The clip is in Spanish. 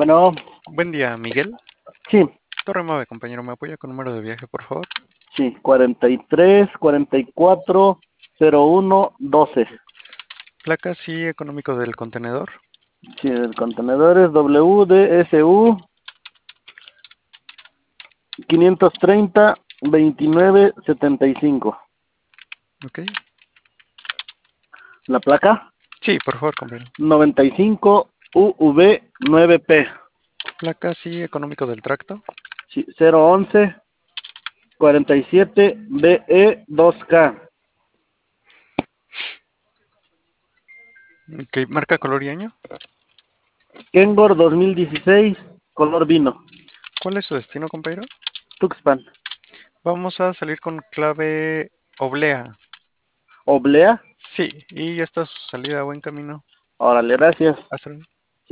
Bueno, Buen día, Miguel. sí, Torre 9, compañero, ¿me apoya con número de viaje, por favor? sí, 43 44 01 12. Placas y económico del contenedor. Sí, el contenedor es WDSU 530 29 75. ¿Ok? La placa Sí, por favor, compañero. 95 UV9P. Placas y económico del tracto. Sí, 011 47 BE2K. Ok, marca, color y año. Kengor 2016, color vino. ¿Cuál es su destino, compañero? Tuxpan. Vamos a salir con clave oblea. Oblea. Sí, y ya está su salida a buen camino. Órale, gracias. Hasta luego.